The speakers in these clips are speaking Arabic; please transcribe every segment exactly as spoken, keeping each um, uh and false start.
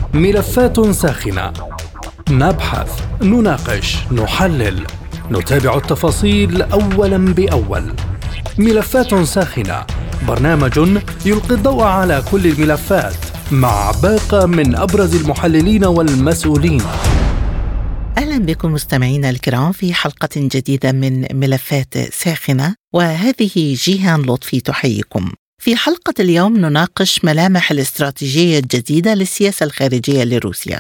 ملفات ساخنة، نبحث، نناقش، نحلل، نتابع التفاصيل أولاً بأول. ملفات ساخنة، برنامج يلقي الضوء على كل الملفات مع باقة من أبرز المحللين والمسؤولين. أهلا بكم مستمعينا الكرام في حلقة جديدة من ملفات ساخنة، وهذه جيهان لطفي تحييكم. في حلقة اليوم نناقش ملامح الاستراتيجية الجديدة للسياسة الخارجية لروسيا.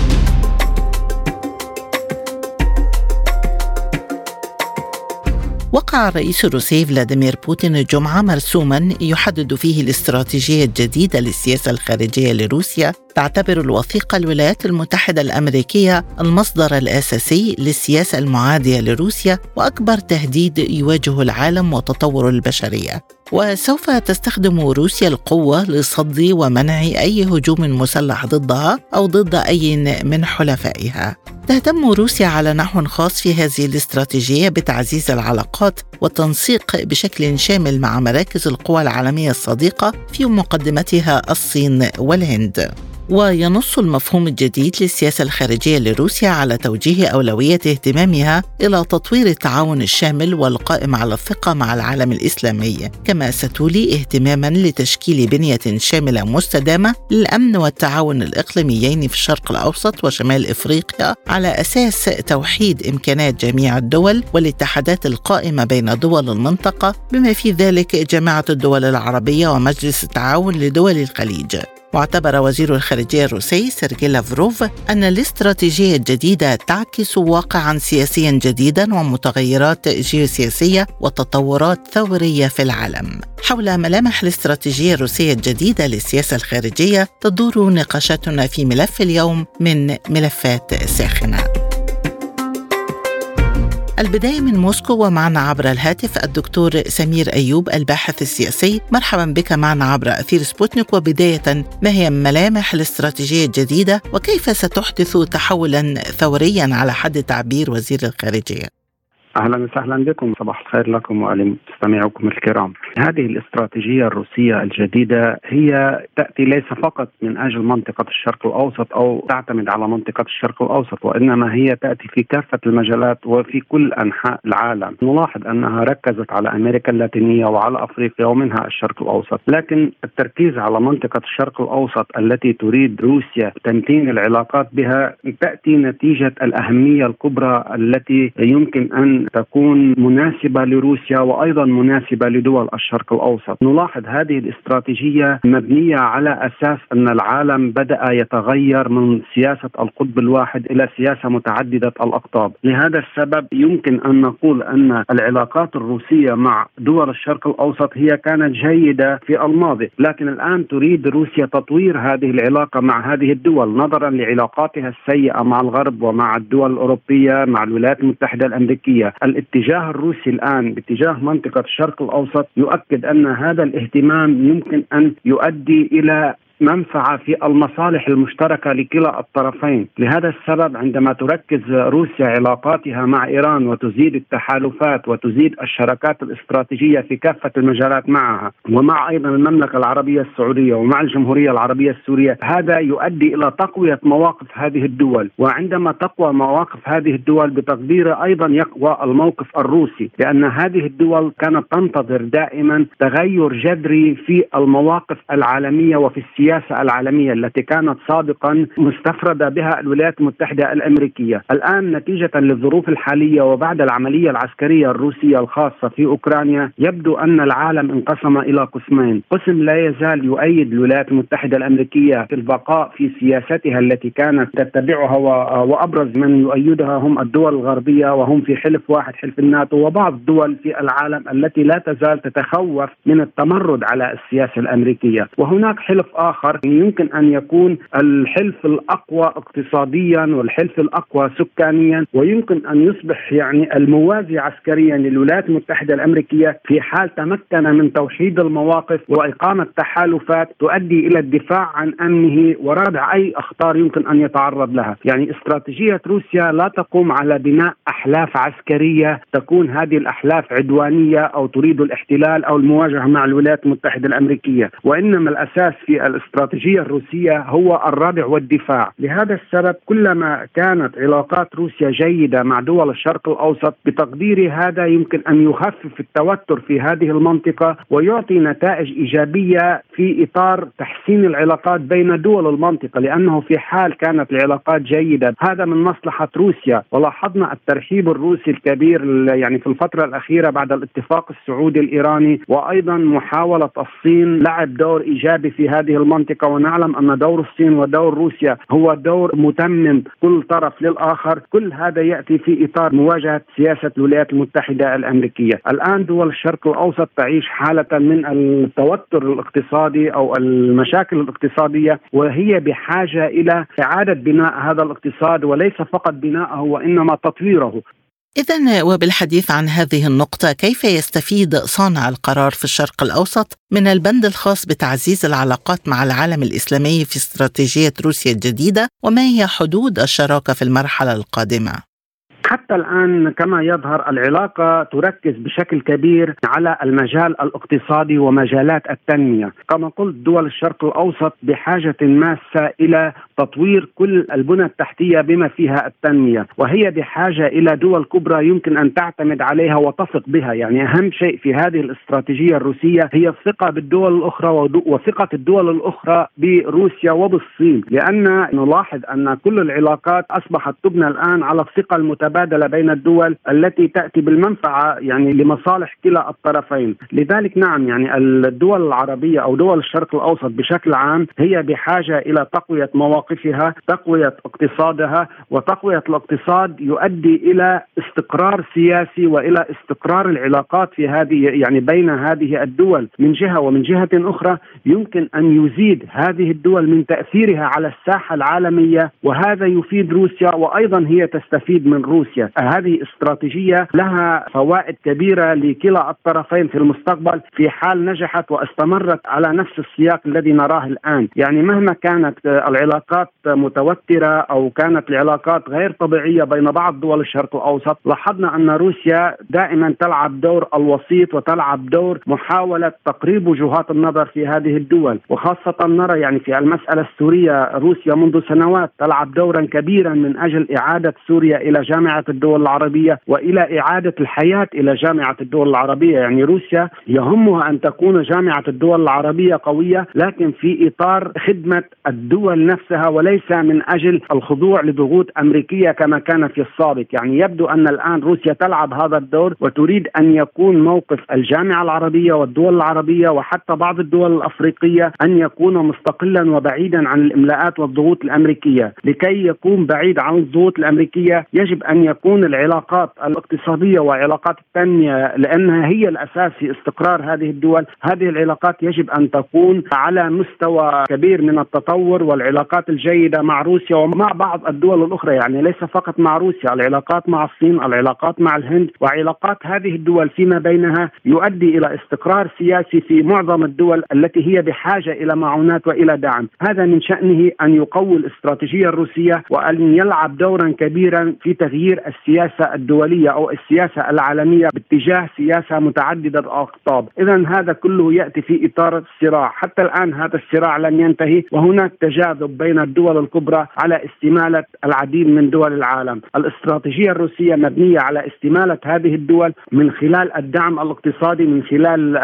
وقع الرئيس الروسي فلاديمير بوتين الجمعة مرسوما يحدد فيه الاستراتيجية الجديدة للسياسة الخارجية لروسيا. تعتبر الوثيقة الولايات المتحدة الأمريكية المصدر الأساسي للسياسة المعادية لروسيا وأكبر تهديد يواجه العالم وتطور البشرية، وسوف تستخدم روسيا القوة لصد ومنع أي هجوم مسلح ضدها أو ضد أي من حلفائها. تهتم روسيا على نحو خاص في هذه الاستراتيجية بتعزيز العلاقات والتنسيق بشكل شامل مع مراكز القوى العالمية الصديقة في مقدمتها الصين والهند. وينص المفهوم الجديد للسياسة الخارجية لروسيا على توجيه أولوية اهتمامها إلى تطوير التعاون الشامل والقائم على الثقة مع العالم الإسلامي، كما ستولي اهتماما لتشكيل بنية شاملة مستدامة للأمن والتعاون الإقليميين في الشرق الأوسط وشمال إفريقيا على أساس توحيد إمكانات جميع الدول والاتحادات القائمة بين دول المنطقة بما في ذلك جامعة الدول العربية ومجلس التعاون لدول الخليج. واعتبر وزير الخارجية الروسي سيرجي لافروف أن الاستراتيجية الجديدة تعكس واقعا سياسيا جديدا ومتغيرات جيوسياسية وتطورات ثورية في العالم. حول ملامح الاستراتيجية الروسية الجديدة للسياسة الخارجية تدور نقاشاتنا في ملف اليوم من ملفات ساخنة. البداية من موسكو، ومعنا عبر الهاتف الدكتور سمير أيوب الباحث السياسي. مرحبا بك معنا عبر أثير سبوتنيك. وبداية، ما هي ملامح الاستراتيجية الجديدة وكيف ستحدث تحولا ثوريا على حد تعبير وزير الخارجية؟ أهلا وسهلا بكم، صباح الخير لكم ولمستمعيكم الكرام. هذه الاستراتيجية الروسية الجديدة هي تأتي ليس فقط من أجل منطقة الشرق الأوسط أو تعتمد على منطقة الشرق الأوسط، وإنما هي تأتي في كافة المجالات وفي كل أنحاء العالم. نلاحظ أنها ركزت على أمريكا اللاتينية وعلى أفريقيا ومنها الشرق الأوسط، لكن التركيز على منطقة الشرق الأوسط التي تريد روسيا تمتين العلاقات بها تأتي نتيجة الأهمية الكبرى التي يمكن أن تكون مناسبة لروسيا وأيضا مناسبة لدول الشرق الأوسط. نلاحظ هذه الاستراتيجية مبنية على أساس أن العالم بدأ يتغير من سياسة القطب الواحد إلى سياسة متعددة الأقطاب. لهذا السبب يمكن أن نقول أن العلاقات الروسية مع دول الشرق الأوسط هي كانت جيدة في الماضي، لكن الآن تريد روسيا تطوير هذه العلاقة مع هذه الدول نظرا لعلاقاتها السيئة مع الغرب ومع الدول الأوروبية مع الولايات المتحدة الأمريكية. الاتجاه الروسي الآن باتجاه منطقة الشرق الأوسط يؤكد أن هذا الاهتمام يمكن أن يؤدي إلى منفعة في المصالح المشتركة لكلا الطرفين. لهذا السبب عندما تركز روسيا علاقاتها مع إيران وتزيد التحالفات وتزيد الشراكات الاستراتيجية في كافة المجالات معها ومع أيضا المملكة العربية السعودية ومع الجمهورية العربية السورية، هذا يؤدي إلى تقوية مواقف هذه الدول. وعندما تقوى مواقف هذه الدول بتقدير أيضا يقوى الموقف الروسي، لأن هذه الدول كانت تنتظر دائما تغير جذري في المواقف العالمية وفي السياسة السياسة العالمية التي كانت سابقا مستفردة بها الولايات المتحدة الأمريكية. الآن نتيجة للظروف الحالية وبعد العملية العسكرية الروسية الخاصة في أوكرانيا يبدو أن العالم انقسم إلى قسمين. قسم لا يزال يؤيد الولايات المتحدة الأمريكية في البقاء في سياستها التي كانت تتبعها، وأبرز من يؤيدها هم الدول الغربية وهم في حلف واحد حلف الناتو، وبعض الدول في العالم التي لا تزال تتخوف من التمرد على السياسة الأمريكية. وهناك حلف آخر يمكن أن يكون الحلف الأقوى اقتصاديا والحلف الأقوى سكانيا، ويمكن أن يصبح يعني الموازي عسكريا للولايات المتحدة الأمريكية في حال تمكن من توحيد المواقف وإقامة تحالفات تؤدي إلى الدفاع عن أمنه وردع أي أخطار يمكن أن يتعرض لها. يعني استراتيجية روسيا لا تقوم على بناء أحلاف عسكرية تكون هذه الأحلاف عدوانية أو تريد الاحتلال أو المواجهة مع الولايات المتحدة الأمريكية، وإنما الأساس في الاستراتيجية الروسية هو الردع والدفاع. لهذا السبب كلما كانت علاقات روسيا جيدة مع دول الشرق الأوسط بتقديري هذا يمكن أن يخفف التوتر في هذه المنطقة ويعطي نتائج إيجابية في إطار تحسين العلاقات بين دول المنطقة، لأنه في حال كانت العلاقات جيدة هذا من مصلحة روسيا. ولاحظنا الترحيب الروسي الكبير يعني في الفترة الأخيرة بعد الاتفاق السعودي الإيراني، وأيضا محاولة الصين لعب دور إيجابي في هذه المنطقة، ونعلم أن دور الصين ودور روسيا هو دور متمم كل طرف للآخر. كل هذا يأتي في إطار مواجهة سياسة الولايات المتحدة الأمريكية. الآن دول الشرق الأوسط تعيش حالة من التوتر الاقتصادي أو المشاكل الاقتصادية، وهي بحاجة إلى إعادة بناء هذا الاقتصاد، وليس فقط بناءه وإنما تطويره. إذن وبالحديث عن هذه النقطة، كيف يستفيد صانع القرار في الشرق الأوسط من البند الخاص بتعزيز العلاقات مع العالم الإسلامي في استراتيجية روسيا الجديدة، وما هي حدود الشراكة في المرحلة القادمة؟ حتى الآن كما يظهر العلاقة تركز بشكل كبير على المجال الاقتصادي ومجالات التنمية. كما قلت دول الشرق الأوسط بحاجة ماسة إلى تطوير كل البنى التحتية بما فيها التنمية، وهي بحاجة إلى دول كبرى يمكن أن تعتمد عليها وتثق بها. يعني أهم شيء في هذه الاستراتيجية الروسية هي الثقة بالدول الأخرى وثقة الدول الأخرى بروسيا وبالصين، لأن نلاحظ أن كل العلاقات أصبحت تبنى الآن على الثقة المتبادلة بين الدول التي تأتي بالمنفعة يعني لمصالح كلا الطرفين. لذلك نعم يعني الدول العربية أو دول الشرق الأوسط بشكل عام هي بحاجة إلى تقوية مواقفها، تقوية اقتصادها، وتقوية الاقتصاد يؤدي إلى استقرار سياسي وإلى استقرار العلاقات في هذه يعني بين هذه الدول من جهة، ومن جهة أخرى يمكن أن يزيد هذه الدول من تأثيرها على الساحة العالمية، وهذا يفيد روسيا وأيضا هي تستفيد من روسيا. هذه استراتيجية لها فوائد كبيرة لكلا الطرفين في المستقبل في حال نجحت واستمرت على نفس السياق الذي نراه الآن. يعني مهما كانت العلاقات متوترة أو كانت العلاقات غير طبيعية بين بعض دول الشرق الأوسط، لاحظنا أن روسيا دائما تلعب دور الوسيط وتلعب دور محاولة تقريب وجهات النظر في هذه الدول. وخاصة نرى يعني في المسألة السورية روسيا منذ سنوات تلعب دورا كبيرا من أجل إعادة سوريا إلى جامعة الدول العربية وإلى إعادة الحياة إلى جامعة الدول العربية. يعني روسيا يهمها أن تكون جامعة الدول العربية قوية، لكن في إطار خدمة الدول نفسها وليس من أجل الخضوع لضغوط أمريكية كما كان في السابق. يعني يبدو أن الآن روسيا تلعب هذا الدور وتريد أن يكون موقف الجامعة العربية والدول العربية وحتى بعض الدول الأفريقية أن يكون مستقلا وبعيدا عن الإملاءات والضغوط الأمريكية. لكي يكون بعيد عن الضغوط الأمريكية يجب أن يكون العلاقات الاقتصادية وعلاقات التنمية، لأنها هي الأساس في استقرار هذه الدول. هذه العلاقات يجب أن تكون على مستوى كبير من التطور، والعلاقات الجيدة مع روسيا ومع بعض الدول الأخرى، يعني ليس فقط مع روسيا، العلاقات مع الصين، العلاقات مع الهند، وعلاقات هذه الدول فيما بينها يؤدي إلى استقرار سياسي في معظم الدول التي هي بحاجة إلى معونات وإلى دعم. هذا من شأنه أن يقوي الاستراتيجية الروسية وأن يلعب دورا كبيرا في تغيير السياسة الدولية أو السياسة العالمية باتجاه سياسة متعددة الأقطاب. إذن هذا كله يأتي في إطار الصراع. حتى الآن هذا الصراع لم ينتهي، وهناك تجاذب بين الدول الكبرى على استمالة العديد من دول العالم. الاستراتيجية الروسية مبنية على استمالة هذه الدول من خلال الدعم الاقتصادي، من خلال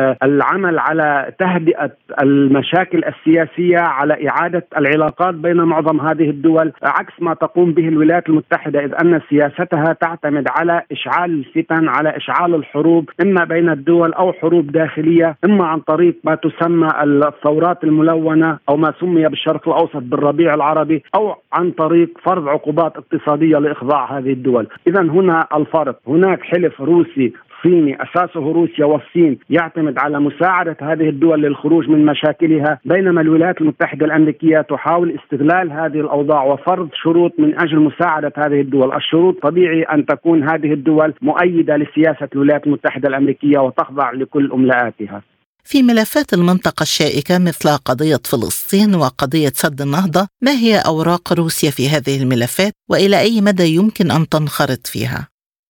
العمل على تهدئة المشاكل السياسية، على إعادة العلاقات بين معظم هذه الدول، عكس ما تقوم به الولايات المتحدة، إذ أن سياستها تعتمد على إشعال الفتن، على إشعال الحروب إما بين الدول أو حروب داخلية، إما عن طريق ما تسمى الثورات الملونة أو ما سمي بالشرق الأوسط بالربيع العربي، أو عن طريق فرض عقوبات اقتصادية لإخضاع هذه الدول. إذن هنا الفرق، هناك حلف روسي صيني أساسه روسيا والصين يعتمد على مساعدة هذه الدول للخروج من مشاكلها، بينما الولايات المتحدة الأمريكية تحاول استغلال هذه الأوضاع وفرض شروط من أجل مساعدة هذه الدول. الشروط طبيعي أن تكون هذه الدول مؤيدة لسياسة الولايات المتحدة الأمريكية وتخضع لكل أملاءاتها. في ملفات المنطقة الشائكة مثل قضية فلسطين وقضية سد النهضة، ما هي أوراق روسيا في هذه الملفات وإلى أي مدى يمكن أن تنخرط فيها؟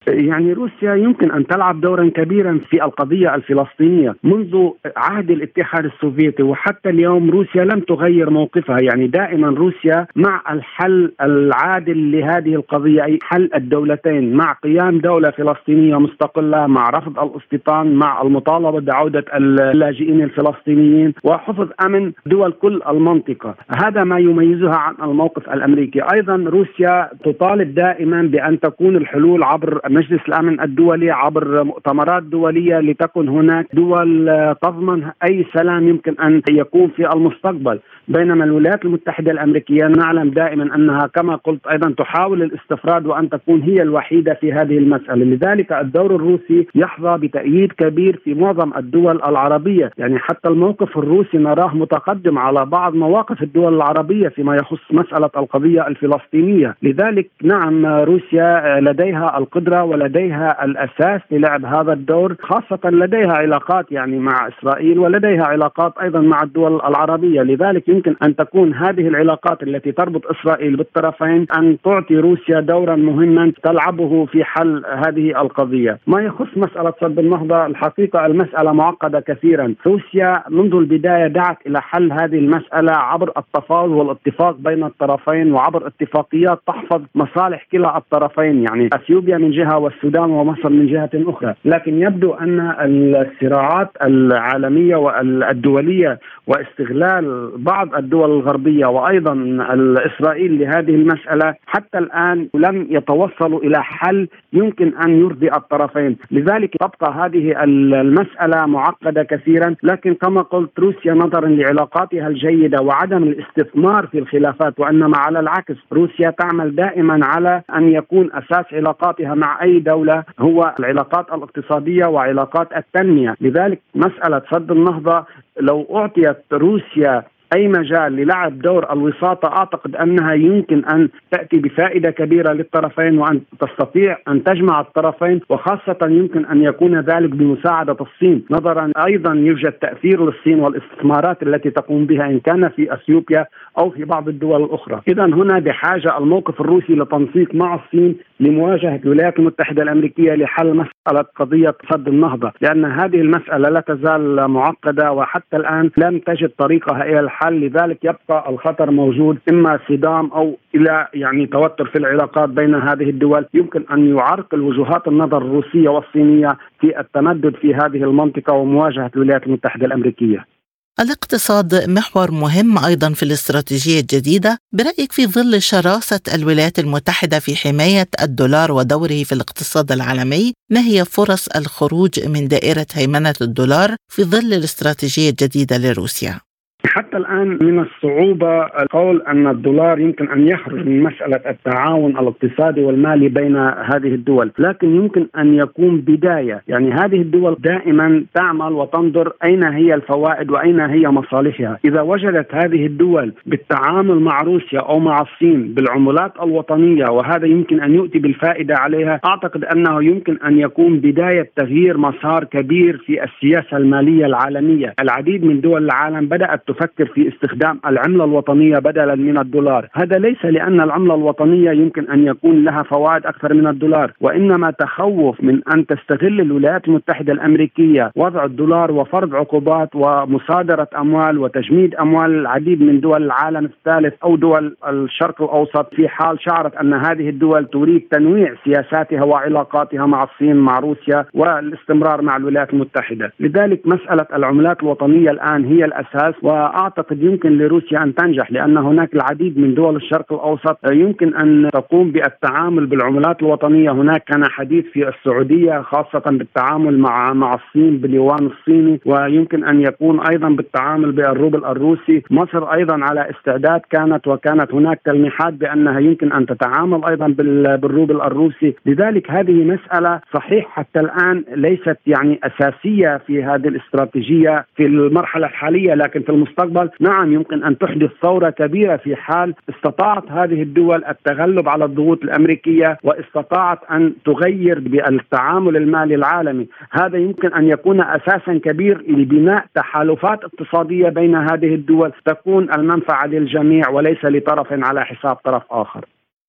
يعني روسيا يمكن أن تلعب دورا كبيرا في القضية الفلسطينية منذ عهد الاتحاد السوفيتي، وحتى اليوم روسيا لم تغير موقفها. يعني دائما روسيا مع الحل العادل لهذه القضية، أي حل الدولتين، مع قيام دولة فلسطينية مستقلة، مع رفض الاستيطان، مع المطالبة بعودة اللاجئين الفلسطينيين وحفظ أمن دول كل المنطقة. هذا ما يميزها عن الموقف الأمريكي. أيضا روسيا تطالب دائما بأن تكون الحلول عبر مجلس الأمن الدولي، عبر مؤتمرات دولية، لتكن هناك دول تضمن أي سلام يمكن أن يكون في المستقبل. بينما الولايات المتحدة الأمريكية نعلم دائما أنها كما قلت أيضا تحاول الاستفراد وأن تكون هي الوحيدة في هذه المسألة. لذلك الدور الروسي يحظى بتأييد كبير في معظم الدول العربية. يعني حتى الموقف الروسي نراه متقدم على بعض مواقف الدول العربية فيما يخص مسألة القضية الفلسطينية. لذلك نعم روسيا لديها القدرة ولديها الأساس للعب هذا الدور، خاصة لديها علاقات يعني مع إسرائيل ولديها علاقات أيضا مع الدول العربية. لذلك يمكن أن تكون هذه العلاقات التي تربط إسرائيل بالطرفين أن تعطي روسيا دورا مهما تلعبه في حل هذه القضية. ما يخص مسألة سد النهضة، الحقيقة المسألة معقدة كثيرا. روسيا منذ البداية دعت إلى حل هذه المسألة عبر التفاوض والاتفاق بين الطرفين وعبر اتفاقيات تحفظ مصالح كلا الطرفين، يعني أثيوبيا من جهة والسودان ومصر من جهة أخرى. لكن يبدو أن الصراعات العالمية والدولية واستغلال بعض الدول الغربية وأيضا الإسرائيل لهذه المسألة حتى الآن لم يتوصلوا إلى حل يمكن أن يرضي الطرفين. لذلك تبقى هذه المسألة معقدة كثيرا. لكن كما قلت روسيا نظرا لعلاقاتها الجيدة وعدم الاستثمار في الخلافات، وإنما على العكس روسيا تعمل دائما على أن يكون أساس علاقاتها مع أي دولة هو العلاقات الاقتصادية وعلاقات التنمية. لذلك مسألة سد النهضة لو أعطيت روسيا أي مجال للعب دور الوساطة أعتقد أنها يمكن أن تأتي بفائدة كبيرة للطرفين وأن تستطيع أن تجمع الطرفين، وخاصة يمكن أن يكون ذلك بمساعدة الصين. نظرا أيضا يوجد تأثير للصين والاستثمارات التي تقوم بها إن كان في أثيوبيا أو في بعض الدول الأخرى. إذا هنا بحاجة الموقف الروسي لتنسيق مع الصين لمواجهة الولايات المتحدة الأمريكية لحل مسألة قضية سد النهضة، لأن هذه المسألة لا تزال معقدة وحتى الآن لم تجد طريقها إلى الحل. لذلك يبقى الخطر موجود، إما صدام أو إلى يعني توتر في العلاقات بين هذه الدول يمكن أن يعرقل وجهات النظر الروسية والصينية في التمدد في هذه المنطقة ومواجهة الولايات المتحدة الأمريكية. الاقتصاد محور مهم أيضا في الاستراتيجية الجديدة. برأيك في ظل شراسة الولايات المتحدة في حماية الدولار ودوره في الاقتصاد العالمي، ما هي فرص الخروج من دائرة هيمنة الدولار في ظل الاستراتيجية الجديدة لروسيا؟ حتى الآن من الصعوبة القول أن الدولار يمكن أن يخرج من مسألة التعاون الاقتصادي والمالي بين هذه الدول، لكن يمكن أن يكون بداية. يعني هذه الدول دائما تعمل وتنظر أين هي الفوائد وأين هي مصالحها. إذا وجدت هذه الدول بالتعامل مع روسيا أو مع الصين بالعملات الوطنية وهذا يمكن أن يؤتي بالفائدة عليها، أعتقد أنه يمكن أن يكون بداية تغيير مسار كبير في السياسة المالية العالمية. العديد من دول العالم بدأت تفكر في استخدام العملة الوطنية بدلا من الدولار. هذا ليس لأن العملة الوطنية يمكن أن يكون لها فوائد أكثر من الدولار، وإنما تخوف من أن تستغل الولايات المتحدة الأمريكية وضع الدولار وفرض عقوبات ومصادرة أموال وتجميد أموال العديد من دول العالم الثالث أو دول الشرق الأوسط في حال شعرت أن هذه الدول تريد تنويع سياساتها وعلاقاتها مع الصين مع روسيا والاستمرار مع الولايات المتحدة. لذلك مسألة العملات الوطنية الآن هي الأساس، وأعتقد يمكن لروسيا أن تنجح لأن هناك العديد من دول الشرق الأوسط يمكن أن تقوم بالتعامل بالعملات الوطنية. هناك كان حديث في السعودية خاصة بالتعامل مع مع الصين باليوان الصيني، ويمكن أن يكون أيضا بالتعامل بالروبل الروسي. مصر أيضا على استعداد كانت وكانت هناك تلميحات بأنها يمكن أن تتعامل أيضا بالروبل الروسي. لذلك هذه مسألة صحيح حتى الآن ليست يعني أساسية في هذه الاستراتيجية في المرحلة الحالية، لكن في المستقبل نعم يمكن أن تحدث ثورة كبيرة في حال استطاعت هذه الدول التغلب على الضغوط الأمريكية واستطاعت أن تغير بالتعامل المالي العالمي. هذا يمكن أن يكون أساسا كبير لبناء تحالفات اقتصادية بين هذه الدول تكون المنفعة للجميع وليس لطرف على حساب طرف آخر.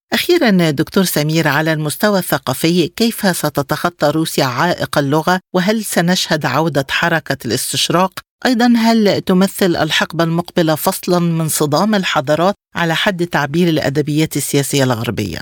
أخيرا دكتور سمير، على المستوى الثقافي كيف ستتخطى روسيا عائق اللغة؟ وهل سنشهد عودة حركة الاستشراق؟ أيضا هل تمثل الحقبة المقبلة فصلا من صدام الحضارات على حد تعبير الأدبيات السياسية الغربية؟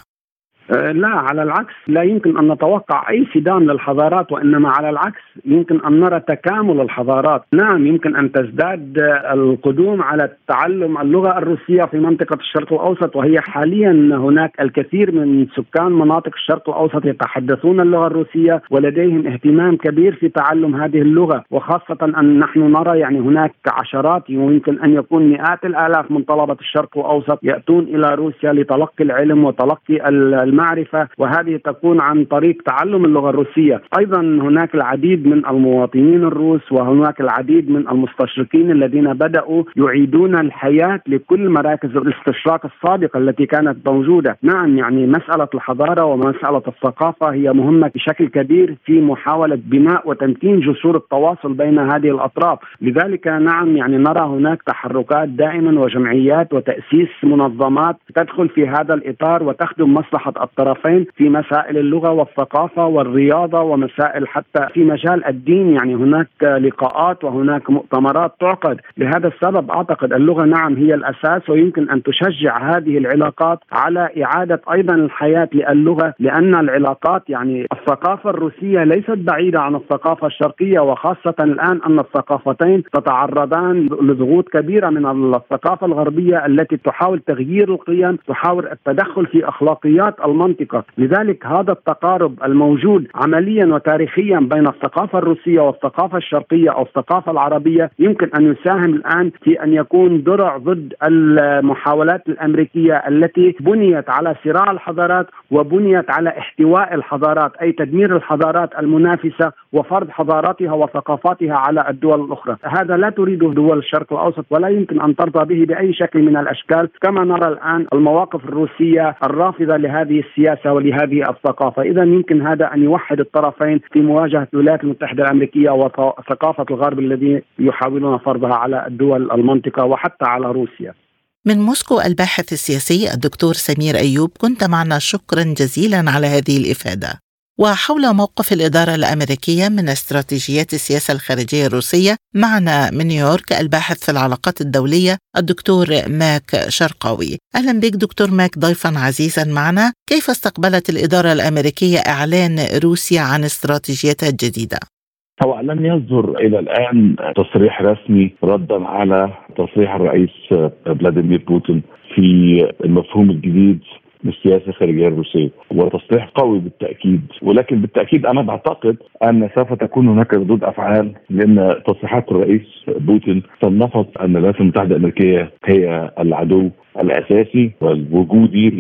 لا، على العكس، لا يمكن أن نتوقع أي صدام للحضارات، وإنما على العكس يمكن أن نرى تكامل الحضارات. نعم، يمكن أن تزداد القدوم على تعلم اللغة الروسية في منطقة الشرق الأوسط، وهي حاليا هناك الكثير من سكان مناطق الشرق الأوسط يتحدثون اللغة الروسية ولديهم اهتمام كبير في تعلم هذه اللغة، وخاصة أن نحن نرى يعني هناك عشرات ويمكن أن يكون مئات الآلاف من طلبة الشرق الأوسط يأتون إلى روسيا لتلقي العلم وتلقي المعرفة، وهذه تكون عن طريق تعلم اللغة الروسية. أيضا هناك العديد من المواطنين الروس وهناك العديد من المستشرقين الذين بدأوا يعيدون الحياة لكل مراكز الاستشراق السابقة التي كانت موجودة. نعم، يعني مسألة الحضارة ومسألة الثقافة هي مهمة بشكل كبير في محاولة بناء وتمكين جسور التواصل بين هذه الأطراف. لذلك نعم، يعني نرى هناك تحركات دائما وجمعيات وتأسيس منظمات تدخل في هذا الإطار وتخدم مصلحة الطرفين في مسائل اللغة والثقافة والرياضة ومسائل حتى في مجال الدين. يعني هناك لقاءات وهناك مؤتمرات تعقد. لهذا السبب أعتقد اللغة نعم هي الأساس، ويمكن أن تشجع هذه العلاقات على إعادة أيضا الحياة للغة، لأن العلاقات يعني الثقافة الروسية ليست بعيدة عن الثقافة الشرقية، وخاصة الآن أن الثقافتين تتعرضان لضغوط كبيرة من الثقافة الغربية التي تحاول تغيير القيم، تحاول التدخل في أخلاقيات المنطقة. لذلك هذا التقارب الموجود عمليا وتاريخيا بين الثقافة الروسية والثقافة الشرقية أو الثقافة العربية يمكن أن يساهم الآن في أن يكون درع ضد المحاولات الأمريكية التي بنيت على صراع الحضارات وبنيت على احتواء الحضارات، أي تدمير الحضارات المنافسة وفرض حضاراتها وثقافاتها على الدول الأخرى. هذا لا تريده دول الشرق الأوسط ولا يمكن أن ترضى به بأي شكل من الأشكال، كما نرى الآن المواقف الروسية الرافضة لهذه السياسة ولهذه الثقافة. إذا يمكن هذا أن يوحد الطرفين في مواجهة الولايات المتحدة الأمريكية وثقافة الغرب الذي يحاولون فرضها على الدول المنطقة وحتى على روسيا. من موسكو الباحث السياسي الدكتور سمير أيوب، كنت معنا، شكرا جزيلا على هذه الإفادة. وحول موقف الإدارة الأمريكية من استراتيجيات السياسة الخارجية الروسية، معنا من نيويورك الباحث في العلاقات الدولية الدكتور ماك شرقاوي. أهلا بك دكتور ماك ضيفا عزيزا معنا. كيف استقبلت الإدارة الأمريكية إعلان روسيا عن استراتيجيتها الجديدة؟ هو لم يصدر إلى الآن تصريح رسمي ردا على تصريح الرئيس فلاديمير بوتين في المفهوم الجديد للسياسة الخارجية الروسية، وتصريح قوي بالتأكيد. ولكن بالتأكيد أنا بعتقد أن سوف تكون هناك ردود أفعال، لأن تصريحات الرئيس بوتين صنفت أن الولايات المتحدة الأمريكية هي العدو الأساسي والوجودي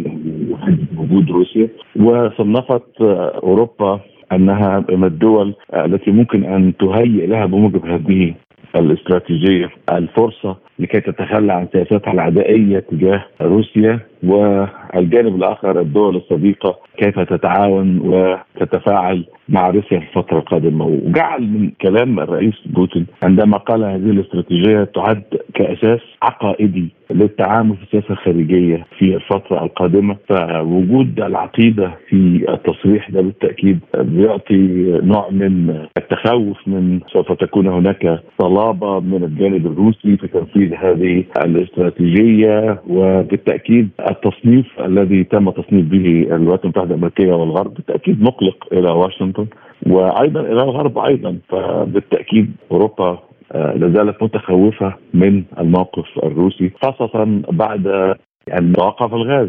لوجود روسيا، وصنفت أوروبا أنها من الدول التي ممكن أن تهيئ لها بموجب هذه الاستراتيجية الفرصة لكي تتخلى عن سياساتها العدائية تجاه روسيا، والجانب الآخر الدول الصديقة كيف تتعاون وتتفاعل مع روسيا في الفترة القادمة. وجعل من كلام الرئيس بوتين عندما قال هذه الاستراتيجية تعد كأساس عقائدي للتعامل في السياسة الخارجية في الفترة القادمة. فوجود العقيدة في التصريح ده بالتأكيد بيعطي نوع من التخوف من سوف تكون هناك صلابة من الجانب الروسي في تنفيذ هذه الاستراتيجية. وبالتأكيد التصنيف الذي تم تصنيف به الولايات المتحدة الأمريكية والغرب بالتأكيد مقلق إلى واشنطن وأيضا إلى الغرب أيضا. فبالتأكيد أوروبا لازالت متخوفة من الموقف الروسي، خاصة بعد أن توقف الغاز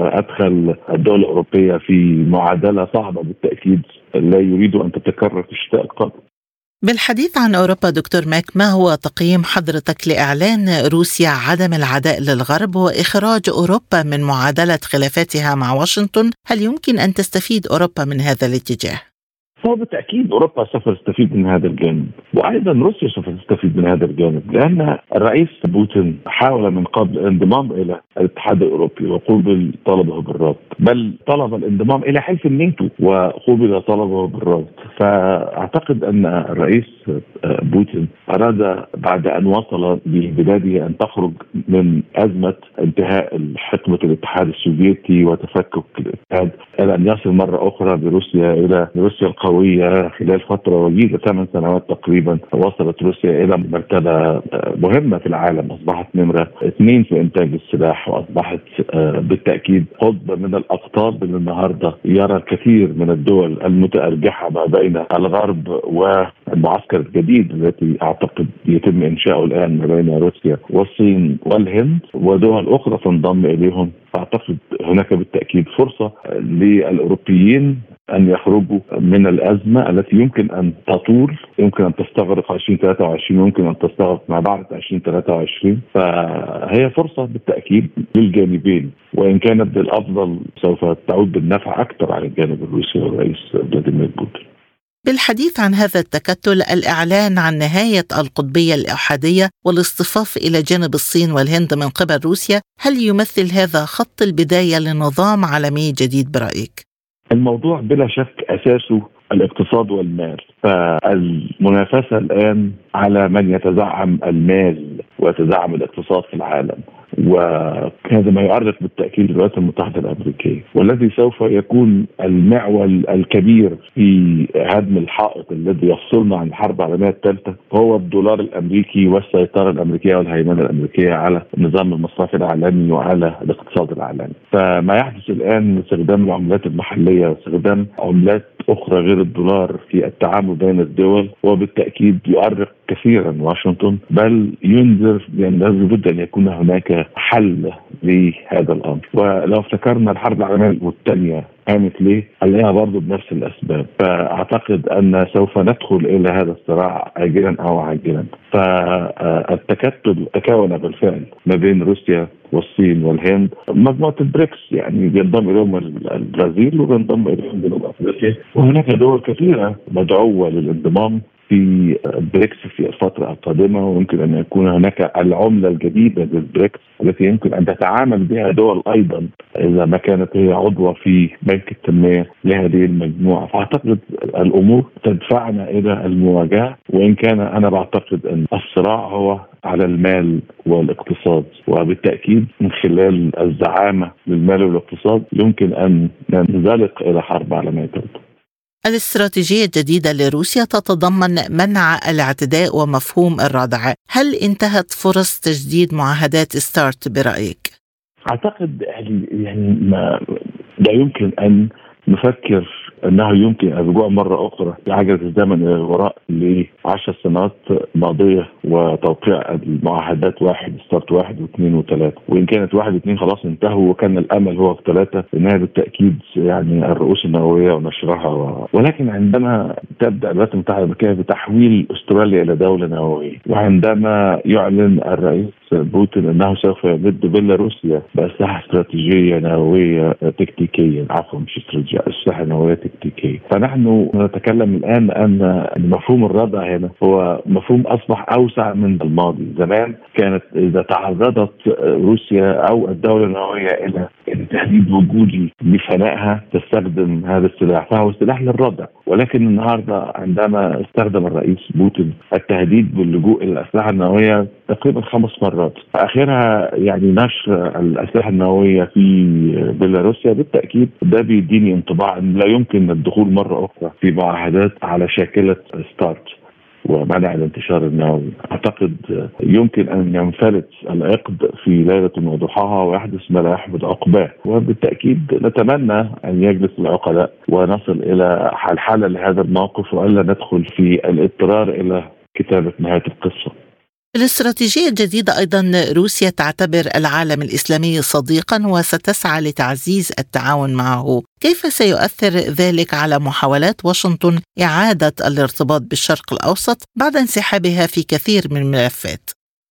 وأدخل الدول الأوروبية في معادلة صعبة بالتأكيد لا يريد أن تتكرر في الشتاء القادم. بالحديث عن أوروبا دكتور ماك، ما هو تقييم حضرتك لإعلان روسيا عدم العداء للغرب وإخراج أوروبا من معادلة خلافاتها مع واشنطن؟ هل يمكن أن تستفيد أوروبا من هذا الاتجاه؟ هو بالتأكيد أوروبا سوف تستفيد من هذا الجانب، وأيضا روسيا سوف تستفيد من هذا الجانب، لأن الرئيس بوتين حاول من قبل الانضمام إلى الاتحاد الأوروبي وقوبل طلبه بالرفض، بل طلب الانضمام إلى حلف الناتو وقوبل طلبه بالرفض. فأعتقد أن الرئيس بوتين أراد بعد أن وصل ببلاده أن تخرج من أزمة انتهاء حقبة الاتحاد السوفيتي وتفكك الاتحاد إلى أن يصل مرة أخرى بروسيا إلى روسيا القوية. خلال فترة وجيزة ثمان سنوات تقريبا وصلت روسيا إلى مرتبة مهمة في العالم، أصبحت نمرة اثنين في إنتاج السلاح، وأصبحت بالتأكيد قطب من الأقطاب اللي النهاردة يرى الكثير من الدول المتأرجحة ما بين الغرب والمعسكر الجديد التي أعتقد يتم إنشاؤه الآن ما بين روسيا والصين والهند ودول أخرى تنضم إليهم. أعتقد هناك بالتأكيد فرصة للأوروبيين أن يخرجوا من الأزمة التي يمكن أن تطول، يمكن أن تستغرق عشرين ثلاثة وعشرين، يمكن أن تستغرق ما بعد عشرين ثلاثة وعشرين. فهي فرصة بالتأكيد للجانبين، وإن كانت بالأفضل سوف تعود بالنفع أكثر على الجانب الروسي والرئيس فلاديمير بوتين. بالحديث عن هذا التكتل، الإعلان عن نهاية القطبية الأحادية والاصطفاف إلى جانب الصين والهند من قبل روسيا، هل يمثل هذا خط البداية لنظام عالمي جديد برأيك؟ الموضوع بلا شك أساسه الاقتصاد والمال، فالمنافسة الآن على من يتزعم المال ويتزعم الاقتصاد في العالم، وهذا ما يؤرق بالتأكيد الولايات المتحدة الأمريكية، والذي سوف يكون المعول الكبير في هدم الحائط الذي يفصلنا عن الحرب العالمية الثالثة هو الدولار الأمريكي والسيطرة الأمريكية والهيمنة الأمريكية على النظام المصرفي العالمي وعلى الاقتصاد العالمي. فما يحدث الآن من استخدام العملات المحلية واستخدام عملات أخرى غير الدولار في التعامل بين الدول، وبالتأكيد يؤرق كثيرا واشنطن، بل ينذر بأن لابد أن يكون هناك حل لهذا الأمر. ولو افتكرنا الحرب العالمية الثانية قامت ليه؟ عليها برضو بنفس الأسباب. فأعتقد أن سوف ندخل إلى هذا الصراع عاجلا أو عاجلا. فالتكتل تكون بالفعل ما بين روسيا والصين والهند، مجموعة البريكس يعني بينضم إليهم البرازيل وبينضم إليهم جنوب أفريقيا، وهناك دول كثيرة مدعوة للانضمام في بريكس في الفترة القادمة، ويمكن أن يكون هناك العملة الجديدة للبريكس التي يمكن أن تتعامل بها دول أيضا إذا ما كانت هي عضوة في بنك التنمية لهذه المجموعة. فأعتقد الأمور تدفعنا إلى المواجهة، وإن كان أنا بعتقد أن الصراع هو على المال والاقتصاد، وبالتأكيد من خلال الزعامة للمال والاقتصاد يمكن أن ننزلق إلى حرب عالمية ثالثة. الاستراتيجية الجديدة لروسيا تتضمن منع الاعتداء ومفهوم الردع. هل انتهت فرص تجديد معاهدات ستارت برأيك؟ أعتقد يعني ما لا يمكن أن نفكر أنه يمكن الرجوع مرة أخرى بعجلة الزمن إلى الوراء لعشر سنوات ماضية وتوقيع المعاهدات واحد ستارت واحد واثنين وثلاثة، وإن كانت واحد واثنين خلاص انتهوا وكان الأمل هو في ثلاثة، إنها بالتأكيد يعني الرؤوس النووية ونشرها و... ولكن عندما تبدأ الولايات المتحدة الأمريكية بتحويل أستراليا إلى دولة نووية، وعندما يعلن الرئيس بوتين أنه سوف يمد بيلاروسيا بأسلحة استراتيجية نووية تكتيكية، عفوا مش استراتيجية، أسلحة نووية تكتيكية، فنحن نتكلم الآن أن مفهوم الردع هنا هو مفهوم أصبح أوسع من الماضي. زمان كانت إذا تعرضت روسيا أو الدولة النووية إلى تهديد وجودي لفنائها تستخدم هذا السلاح، فهو سلاح للردع. ولكن النهارده عندما استخدم الرئيس بوتين التهديد باللجوء إلى الأسلحة النووية تقريبا خمس مرات، آخرها يعني نشر الأسلحة النووية في بيلاروسيا، بالتأكيد ده بيديني انطباع أن لا يمكن الدخول مرة أخرى في معاهدات على شاكلة ستارت ومنع الانتشار النووي. أعتقد يمكن أن ينفلت العقد في ليلة وضحاها ويحدث ما لا يحمد عقباه، وبالتأكيد نتمنى أن يجلس العقلاء ونصل إلى الحل لهذا الموقف، وألا ندخل في الاضطرار إلى كتابة نهاية القصة. الاستراتيجية الجديدة أيضا روسيا تعتبر العالم الإسلامي صديقا وستسعى لتعزيز التعاون معه. كيف سيؤثر ذلك على محاولات واشنطن إعادة الارتباط بالشرق الأوسط بعد انسحابها في كثير من الملفات؟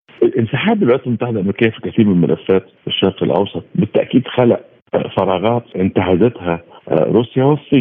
انسحاب الولايات المتحدة الأمريكية في كثير من الملفات في الشرق الأوسط بالتأكيد خلق فراغات انتهزتها روسيا والصين.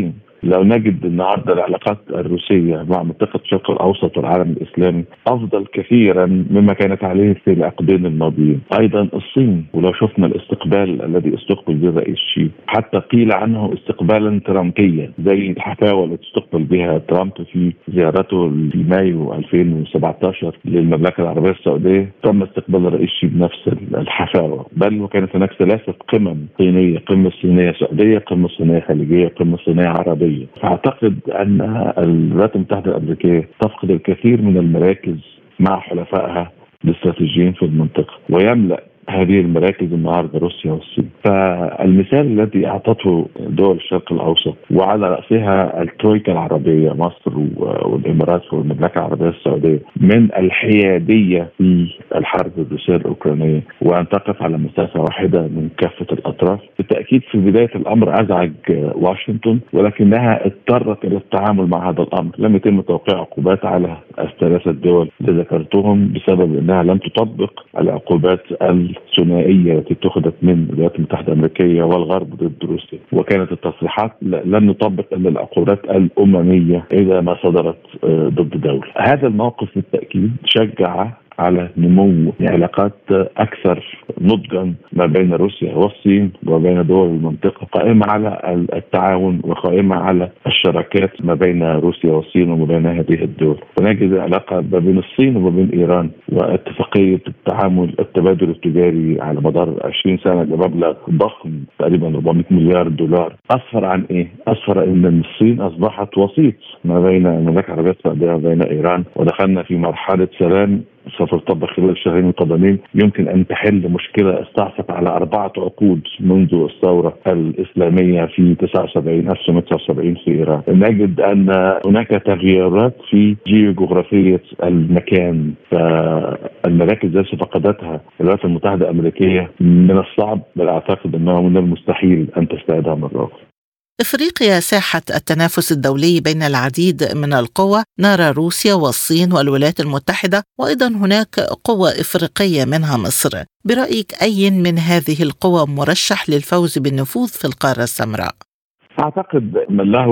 لو نجد النهارده العلاقات الروسيه مع منطقه الشرق الاوسط والعالم الاسلامي افضل كثيرا مما كانت عليه في العقدين الماضيين. ايضا الصين، ولو شفنا الاستقبال الذي استقبل به الرئيس شي، حتى قيل عنه استقبالا ترامبيا زي الحفاوه التي استقبل بها ترامب في زيارته في مايو ألفين وسبعة عشر للمملكه العربيه السعوديه. تم استقبال الرئيس شي بنفس الحفاوه، بل وكانت هناك ثلاثه قمم صينيه، قمه صينيه سعوديه، قمه صينيه خليجيه، قمه صينيه عربيه. فاعتقد ان الولايات المتحده الامريكيه تفقد الكثير من المراكز مع حلفائها الاستراتيجيين في المنطقه، ويملأ هذه المراكز النهارده روسيا والصين. فالمثال الذي اعطته دول الشرق الاوسط وعلى راسها الترويكا العربيه مصر والامارات والمملكه العربيه السعوديه من الحياديه في الحرب الروسيه الاوكرانيه، وان تقف على مسافه واحده من كافه الاطراف، بالتاكيد في بدايه الامر ازعج واشنطن، ولكنها اضطرت الى التعامل مع هذا الامر. لم يتم توقيع عقوبات على الثلاثه الدول اللي ذكرتهم بسبب انها لم تطبق العقوبات الثنائيه التي اتخذت من الولايات المتحده الامريكيه والغرب ضد روسيا، وكانت التصريحات لن نطبق الا العقوبات الامميه اذا ما صدرت ضد دوله. هذا الموقف بالتاكيد شجع على نمو علاقات أكثر نضجا ما بين روسيا والصين وبين دول المنطقة، قائمة على التعاون وقائمة على الشراكات ما بين روسيا والصين وما بين هذه الدول. ونجد علاقة ما بين الصين وما بين إيران واتفاقية التعامل التبادل التجاري على مدار عشرين سنة بمبلغ ضخم تقريبا أربعمائة مليار دولار. أسفر عن إيه؟ أسفر أن الصين أصبحت وسيط ما بين المملكة العربية السعودية وبين إيران، ودخلنا في مرحلة سلام سوف تطبق خلال الشهرين القادمين يمكن أن تحل مشكلة استعصت على أربعة عقود منذ الثورة الإسلامية في تسعة وسبعين ألف وتسعمائة وتسعة وسبعين في إيران. نجد أن هناك تغييرات في جيوغرافية المكان، فالمراكز التي فقدتها الولايات المتحدة الأمريكية من الصعب بل أعتقد أنه من المستحيل أن تستعيدها مرة أخرى. إفريقيا ساحة التنافس الدولي بين العديد من القوى، نرى روسيا والصين والولايات المتحدة، وأيضا هناك قوى إفريقية منها مصر. برأيك أي من هذه القوى مرشح للفوز بالنفوذ في القارة السمراء؟ أعتقد من له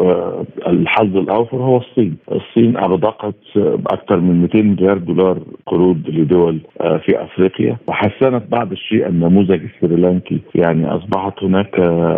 الحظ الأوفر هو الصين. الصين أغدقت أكثر من مئتين مليار دولار قروض لدول في أفريقيا، وحسنت بعض الشيء النموذج السريلانكي. يعني أصبحت هناك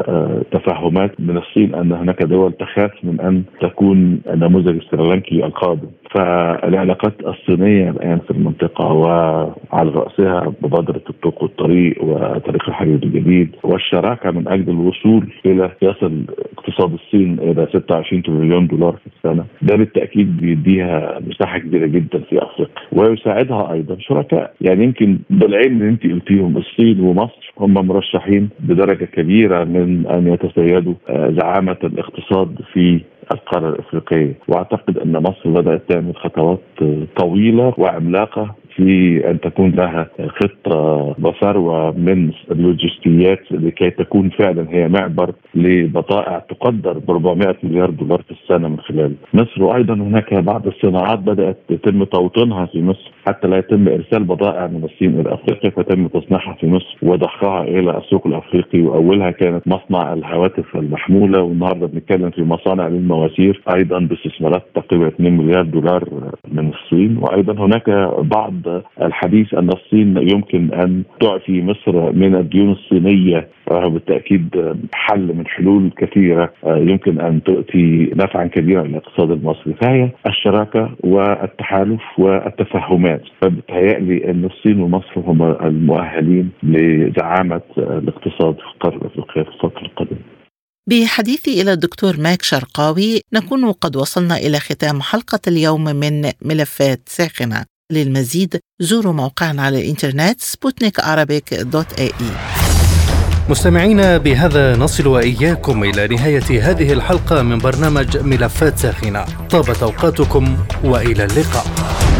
تفاهمات من الصين أن هناك دول تخاف من أن تكون النموذج السريلانكي القادم. فالعلاقات الصينية الآن في المنطقة وعلى رأسها مبادرة الطوق والطريق وطريق الحديد الجديد والشراكة من أجل الوصول إلى يصل اقتصاد الصين إلى ستة وعشرين تريليون دولار في السنة، ده بالتأكيد بيديها مساحة كبيرة جدا في أفريقيا، ويساعدها أيضا شركاء. يعني يمكن بالعين اللي أنت قلتيهم الصين ومصر هم مرشحين بدرجة كبيرة من أن يتسيدوا زعامة الاقتصاد في القارة الأفريقية. وأعتقد أن مصر بدأت تعمل خطوات طويلة وعملاقة في أن تكون لها خطة وثروة من اللوجستيات لكي تكون فعلا هي معبر لبضائع تقدر ب أربعمائة مليار دولار في السنة من خلال مصر. وأيضا هناك بعض الصناعات بدأت يتم توطينها في مصر حتى لا يتم إرسال بضائع من الصين إلى أفريقيا، فتم تصنيعها في مصر وضخها إلى السوق الأفريقي. وأولها كانت مصنع الهواتف المحمولة، والنهارده بنتكلم في مصانع للمواسير أيضا باستثمارات تقريبا اثنين مليار دولار من الصين. وأيضا هناك بعض الحديث أن الصين يمكن أن تعفي مصر من الديون الصينية، وهو بالتأكيد حل من حلول كثيرة يمكن أن تؤتي نفعا كبيرا للاقتصاد المصري. فهي الشراكة والتحالف والتفاهمات، فبتهيألي أن الصين ومصر هم المؤهلين لزعامة الاقتصاد في القارة الأفريقية في الفترة القادمة. بحديثي إلى الدكتور ماك شرقاوي نكون قد وصلنا إلى ختام حلقة اليوم من ملفات ساخنة. للمزيد زوروا موقعنا على الإنترنت سبوتنيك أرابيك دوت إيه إي. مستمعينا، بهذا نصل وإياكم إلى نهاية هذه الحلقة من برنامج ملفات ساخنة. طابت أوقاتكم وإلى اللقاء.